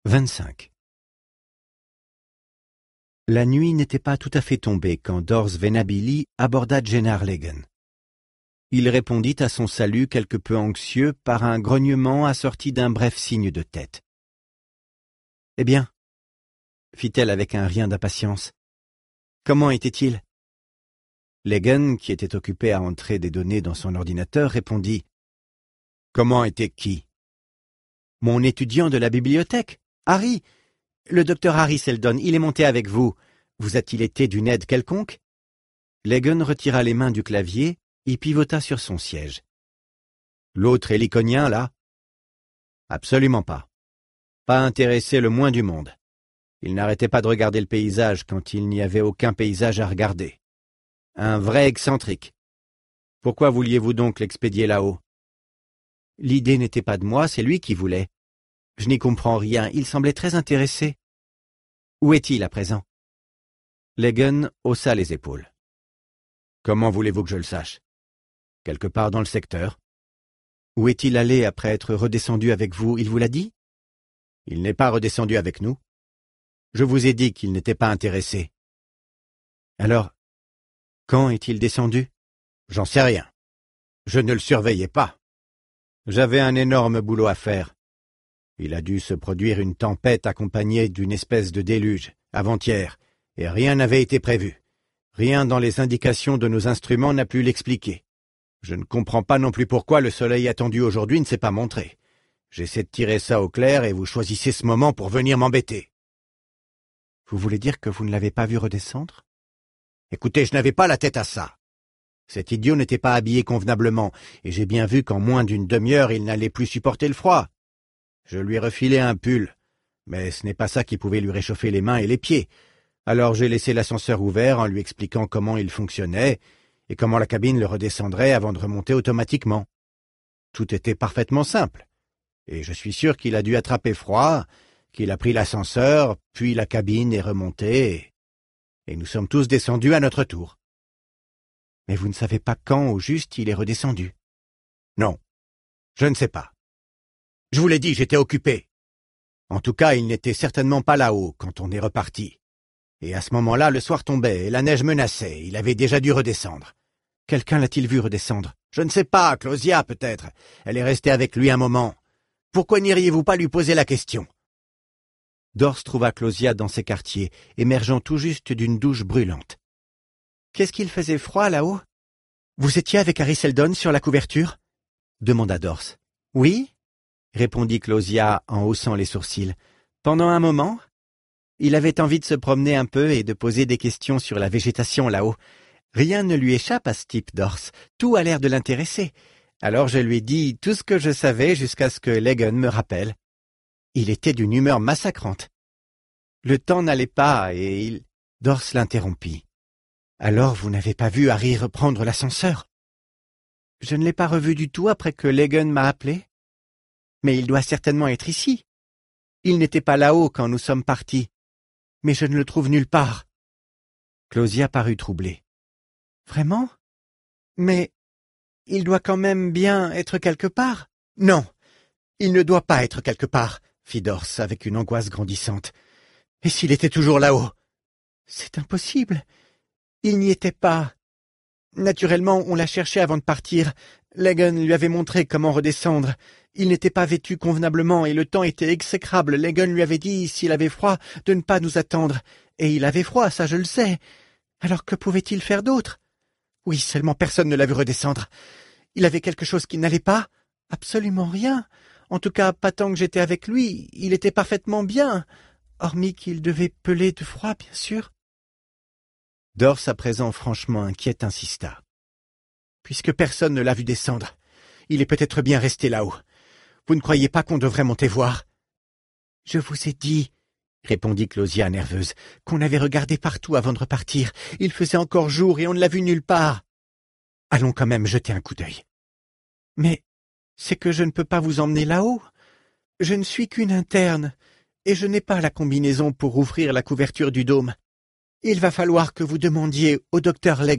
25. La nuit n'était pas tout à fait tombée quand Dors Venabili aborda Jennar Leggen. Il répondit à son salut quelque peu anxieux par un grognement assorti d'un bref signe de tête. « Eh bien » fit-elle avec un rien d'impatience. « Comment était-il » Leggen, qui était occupé à entrer des données dans son ordinateur, répondit « Comment était qui ?»« Mon étudiant de la bibliothèque, Harry. Le docteur Harry Seldon, il est monté avec vous. Vous a-t-il été d'une aide quelconque ?» Leggen retira les mains du clavier et pivota sur son siège. « L'autre héliconien, là ?»« Absolument pas. Pas intéressé le moins du monde. Il n'arrêtait pas de regarder le paysage quand il n'y avait aucun paysage à regarder. Un vrai excentrique. Pourquoi vouliez-vous donc l'expédier là-haut ?»« L'idée n'était pas de moi, c'est lui qui voulait. Je n'y comprends rien, il semblait très intéressé. Où est-il à présent ?» Leggen haussa les épaules. « Comment voulez-vous que je le sache ? Quelque part dans le secteur. »« Où est-il allé après être redescendu avec vous, il vous l'a dit ?»« Il n'est pas redescendu avec nous. Je vous ai dit qu'il n'était pas intéressé. »« Alors, quand est-il descendu ?»« J'en sais rien. Je ne le surveillais pas. J'avais un énorme boulot à faire. Il a dû se produire une tempête accompagnée d'une espèce de déluge, avant-hier, et rien n'avait été prévu. Rien dans les indications de nos instruments n'a pu l'expliquer. Je ne comprends pas non plus pourquoi le soleil attendu aujourd'hui ne s'est pas montré. J'essaie de tirer ça au clair et vous choisissez ce moment pour venir m'embêter. » « Vous voulez dire que vous ne l'avez pas vu redescendre ?»« Écoutez, je n'avais pas la tête à ça. Cet idiot n'était pas habillé convenablement, et j'ai bien vu qu'en moins d'une demi-heure il n'allait plus supporter le froid. Je lui ai refilé un pull, mais ce n'est pas ça qui pouvait lui réchauffer les mains et les pieds. Alors j'ai laissé l'ascenseur ouvert en lui expliquant comment il fonctionnait et comment la cabine le redescendrait avant de remonter automatiquement. Tout était parfaitement simple, et je suis sûr qu'il a dû attraper froid, qu'il a pris l'ascenseur, puis la cabine est remontée, et nous sommes tous descendus à notre tour. » « Mais vous ne savez pas quand au juste il est redescendu ?»« Non, je ne sais pas. Je vous l'ai dit, j'étais occupé. En tout cas, il n'était certainement pas là-haut quand on est reparti. Et à ce moment-là, le soir tombait et la neige menaçait. Il avait déjà dû redescendre. Quelqu'un l'a-t-il vu redescendre ? Je ne sais pas, Claudia peut-être. Elle est restée avec lui un moment. Pourquoi n'iriez-vous pas lui poser la question ?» Dors trouva Claudia dans ses quartiers, émergeant tout juste d'une douche brûlante. « Qu'est-ce qu'il faisait froid là-haut ? Vous étiez avec Harry Seldon sur la couverture ?» demanda Dors. « Oui ?» répondit Claudia en haussant les sourcils. « Pendant un moment. Il avait envie de se promener un peu et de poser des questions sur la végétation là-haut. Rien ne lui échappe à ce type, Dors. Tout a l'air de l'intéresser. Alors je lui ai dit tout ce que je savais jusqu'à ce que Leggen me rappelle. Il était d'une humeur massacrante. Le temps n'allait pas et il... » Dors l'interrompit. « Alors vous n'avez pas vu Harry reprendre l'ascenseur ?»« Je ne l'ai pas revu du tout après que Leggen m'a appelé. Mais il doit certainement être ici. Il n'était pas là-haut quand nous sommes partis. Mais je ne le trouve nulle part. » Claudia parut troublée. « Vraiment ? Mais il doit quand même bien être quelque part. »« Non, il ne doit pas être quelque part, » fit Dors avec une angoisse grandissante. « Et s'il était toujours là-haut ? » ?»« C'est impossible. Il n'y était pas. Naturellement, on l'a cherché avant de partir. Leggen lui avait montré comment redescendre. Il n'était pas vêtu convenablement et le temps était exécrable. Leggen lui avait dit, s'il avait froid, de ne pas nous attendre. Et il avait froid, ça je le sais. Alors que pouvait-il faire d'autre ? Oui, seulement personne ne l'a vu redescendre. Il avait quelque chose qui n'allait pas ? Absolument rien. En tout cas, pas tant que j'étais avec lui. Il était parfaitement bien. Hormis qu'il devait peler de froid, bien sûr. Dors, à présent franchement inquiète, insista. « Puisque personne ne l'a vu descendre, il est peut-être bien resté là-haut. Vous ne croyez pas qu'on devrait monter voir ?»« Je vous ai dit, » répondit Claudia nerveuse, « qu'on avait regardé partout avant de repartir. Il faisait encore jour et on ne l'a vu nulle part. Allons quand même jeter un coup d'œil. »« Mais c'est que je ne peux pas vous emmener là-haut. Je ne suis qu'une interne, et je n'ai pas la combinaison pour ouvrir la couverture du dôme. Il va falloir que vous demandiez au docteur Leggen. »